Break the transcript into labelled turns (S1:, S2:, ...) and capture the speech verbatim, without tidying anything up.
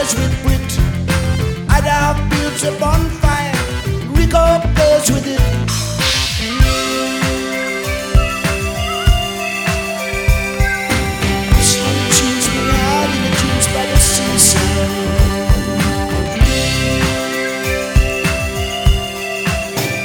S1: plays with bricks. I'd have built a bonfire. Rico plays with it.